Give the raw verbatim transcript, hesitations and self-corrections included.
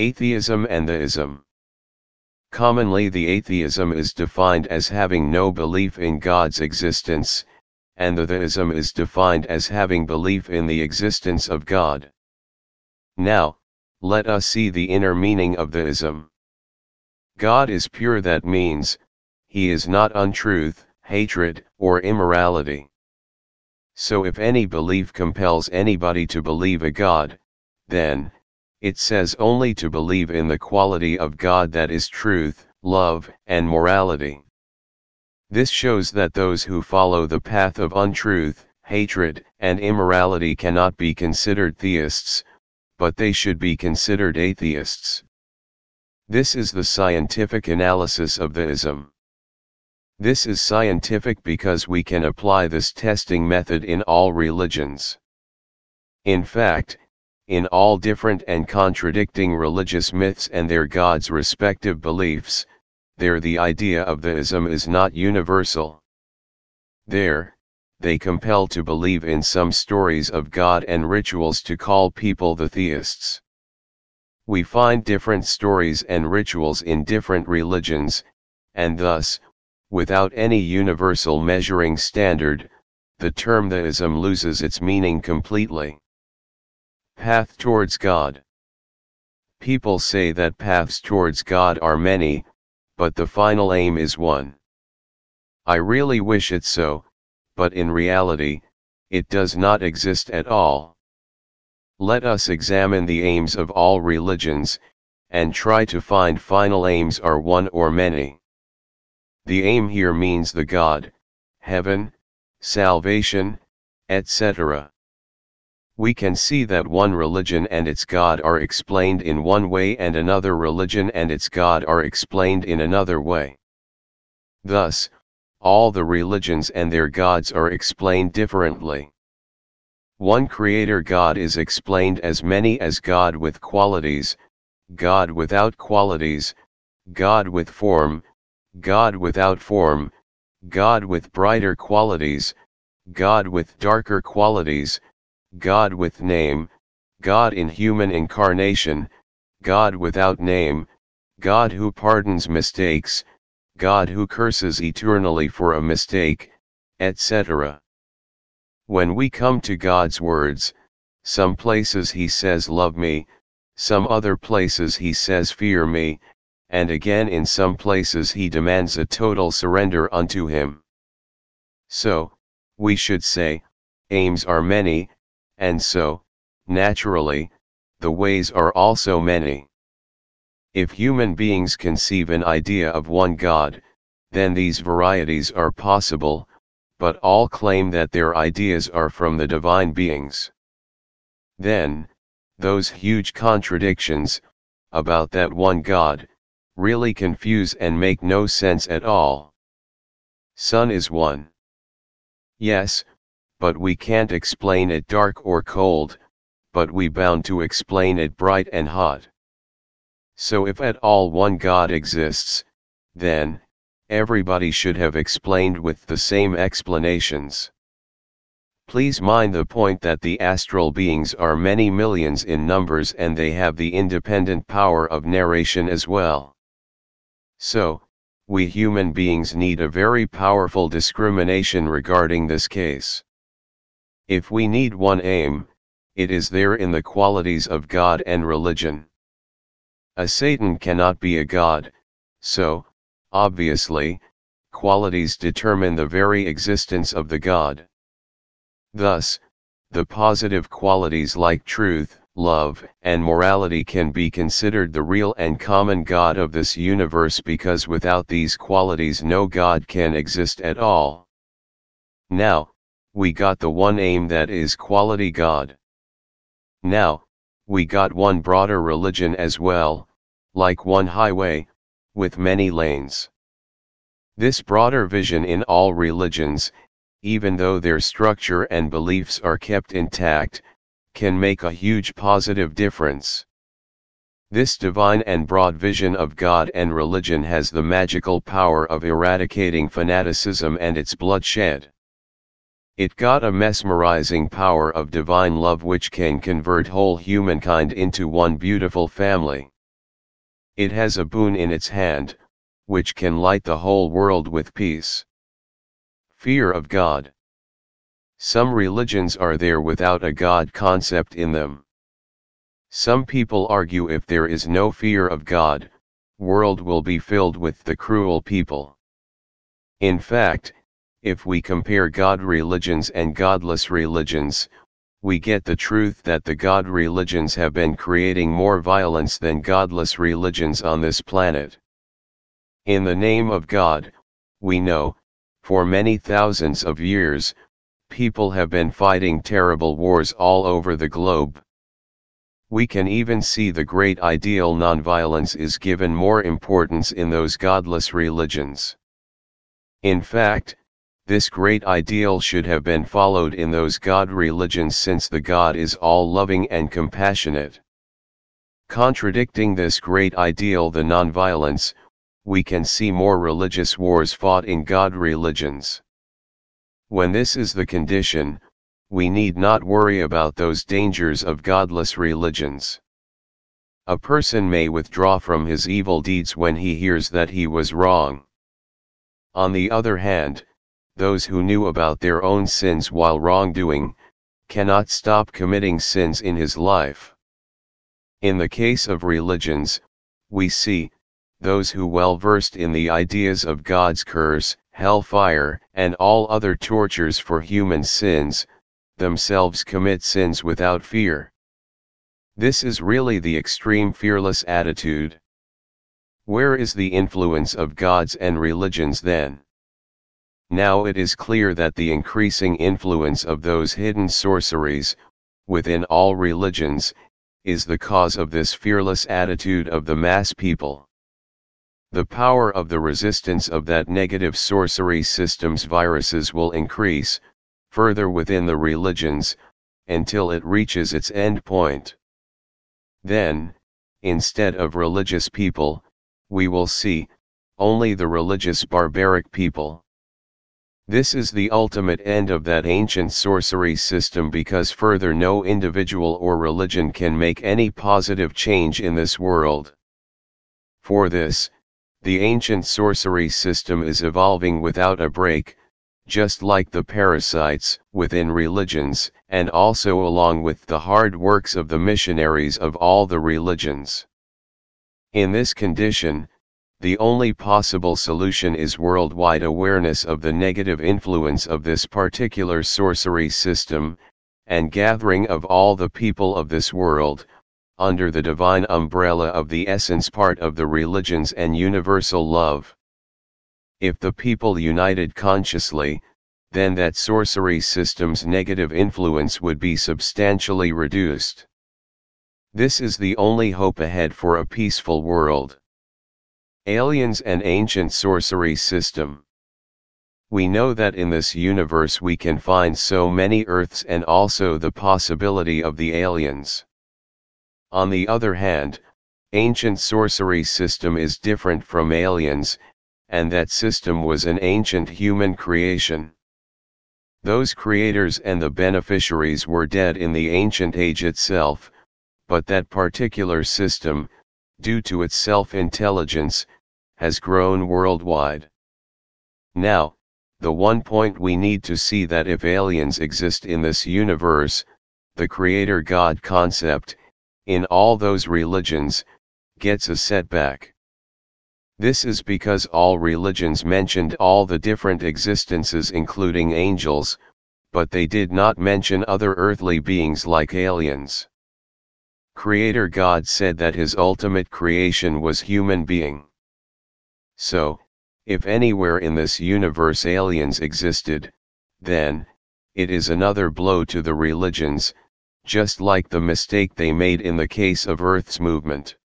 Atheism and theism. Commonly the atheism is defined as having no belief in God's existence, and the theism is defined as having belief in the existence of God. Now, let us see the inner meaning of theism. God is pure, that means, he is not untruth, hatred, or immorality. So if any belief compels anybody to believe a God, then, it says only to believe in the quality of God that is truth, love, and morality. This shows that those who follow the path of untruth, hatred, and immorality cannot be considered theists, but they should be considered atheists. This is the scientific analysis of theism. This is scientific because we can apply this testing method in all religions. In fact, in all different and contradicting religious myths and their gods' respective beliefs, there the idea of theism is not universal. There, they compel to believe in some stories of God and rituals to call people the theists. We find different stories and rituals in different religions, and thus, without any universal measuring standard, the term theism loses its meaning completely. Path towards God. People say that paths towards God are many, but the final aim is one. I really wish it so, but in reality, it does not exist at all. Let us examine the aims of all religions, and try to find final aims are one or many. The aim here means the God, heaven, salvation, et cetera. We can see that one religion and its God are explained in one way and another religion and its God are explained in another way. Thus, all the religions and their gods are explained differently. One creator God is explained as many as God with qualities, God without qualities, God with form, God without form, God with brighter qualities, God with darker qualities, God with name, God in human incarnation, God without name, God who pardons mistakes, God who curses eternally for a mistake, et cetera. When we come to God's words, some places he says love me, some other places he says fear me, and again in some places he demands a total surrender unto him. So, we should say, aims are many, and so, naturally, the ways are also many. If human beings conceive an idea of one God, then these varieties are possible, but all claim that their ideas are from the divine beings. Then, those huge contradictions, about that one God, really confuse and make no sense at all. Sun is one. Yes, but we can't explain it dark or cold, but we bound to explain it bright and hot. So if at all one God exists, then, everybody should have explained with the same explanations. Please mind the point that the astral beings are many millions in numbers and they have the independent power of narration as well. So, we human beings need a very powerful discrimination regarding this case. If we need one aim, it is there in the qualities of God and religion. A Satan cannot be a God, so, obviously, qualities determine the very existence of the God. Thus, the positive qualities like truth, love, and morality can be considered the real and common God of this universe because without these qualities no God can exist at all. Now, we got the one aim that is quality God. Now, we got one broader religion as well, like one highway, with many lanes. This broader vision in all religions, even though their structure and beliefs are kept intact, can make a huge positive difference. This divine and broad vision of God and religion has the magical power of eradicating fanaticism and its bloodshed. It got a mesmerizing power of divine love which can convert whole humankind into one beautiful family. It has a boon in its hand, which can light the whole world with peace. Fear of God. Some religions are there without a God concept in them. Some people argue if there is no fear of God, world will be filled with the cruel people. In fact, if we compare God religions and godless religions, we get the truth that the God religions have been creating more violence than godless religions on this planet. In the name of God, we know, for many thousands of years, people have been fighting terrible wars all over the globe. We can even see the great ideal nonviolence is given more importance in those godless religions. In fact, this great ideal should have been followed in those God religions, since the God is all-loving and compassionate. Contradicting this great ideal, the nonviolence, we can see more religious wars fought in God religions. When this is the condition, we need not worry about those dangers of godless religions. A person may withdraw from his evil deeds when he hears that he was wrong. On the other hand, those who knew about their own sins while wrongdoing, cannot stop committing sins in his life. In the case of religions, we see, those who well versed in the ideas of God's curse, hellfire, and all other tortures for human sins, themselves commit sins without fear. This is really the extreme fearless attitude. Where is the influence of gods and religions then? Now it is clear that the increasing influence of those hidden sorceries, within all religions, is the cause of this fearless attitude of the mass people. The power of the resistance of that negative sorcery system's viruses will increase, further within the religions, until it reaches its end point. Then, instead of religious people, we will see, only the religious barbaric people. This is the ultimate end of that ancient sorcery system, because further no individual or religion can make any positive change in this world. For this, the ancient sorcery system is evolving without a break, just like the parasites within religions, and also along with the hard works of the missionaries of all the religions. In this condition, the only possible solution is worldwide awareness of the negative influence of this particular sorcery system, and gathering of all the people of this world, under the divine umbrella of the essence part of the religions and universal love. If the people united consciously, then that sorcery system's negative influence would be substantially reduced. This is the only hope ahead for a peaceful world. Aliens and ancient sorcery system. We know that in this universe we can find so many Earths and also the possibility of the aliens. On the other hand, ancient sorcery system is different from aliens, and that system was an ancient human creation. Those creators and the beneficiaries were dead in the ancient age itself, but that particular system, due to its self-intelligence, has grown worldwide. Now, the one point we need to see that if aliens exist in this universe, the Creator God concept, in all those religions, gets a setback. This is because all religions mentioned all the different existences including angels, but they did not mention other earthly beings like aliens. Creator God said that his ultimate creation was human being. So, if anywhere in this universe aliens existed, then, it is another blow to the religions, just like the mistake they made in the case of Earth's movement.